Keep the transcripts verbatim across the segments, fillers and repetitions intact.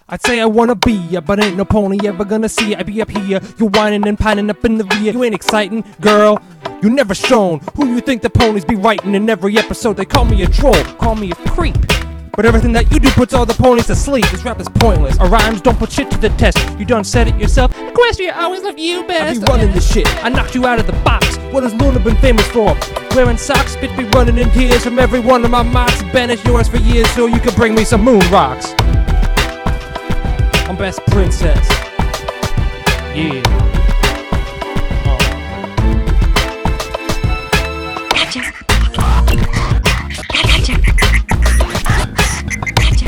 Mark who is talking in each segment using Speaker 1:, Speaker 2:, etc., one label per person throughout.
Speaker 1: I'd say I wanna be ya, but ain't no pony ever gonna see ya. I be up here, you whining and pining up in the rear. You ain't exciting, girl, you never shown who you think the ponies be writing in every episode. They call me a troll, call me a creep, but everything that you do puts all the ponies to sleep. This rap is pointless, our rhymes don't put shit to the test. You done said it yourself, Equestria always loved you best. I be running this shit, I knocked you out of the box. What has Luna been famous for? Wearing socks, bitch be running in tears from every one of my mocks. Banished yours for years so you can bring me some moon rocks. I'm best princess. Yeah. Oh.
Speaker 2: Gotcha. Gotcha. Gotcha.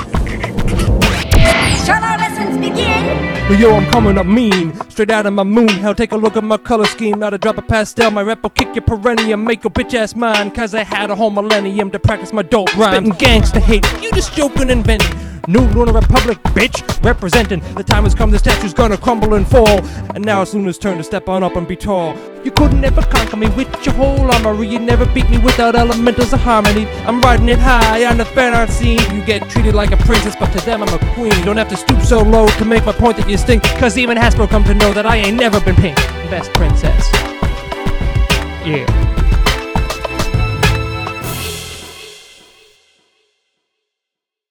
Speaker 2: Shall our lessons begin?
Speaker 1: But yo, I'm coming up mean, straight out of my moon hell. Take a look at my color scheme, not a drop of pastel. My rep will kick your perennium, make your bitch ass mine. Cause I had a whole millennium to practice my dope rhyme. Spittin' gangsta hate, you just joking and inventing. New Lunar Republic, bitch, representing. The time has come, the statue's gonna crumble and fall. And now it's Luna's turn to step on up and be tall. You couldn't ever conquer me with your whole armory. You never beat me without elementals of harmony. I'm riding it high on the fan art scene. You get treated like a princess, but to them I'm a queen. You don't have to stoop so low to make my point that you stink. Cause even Hasbro come to know that I ain't never been pink. Best princess. Yeah.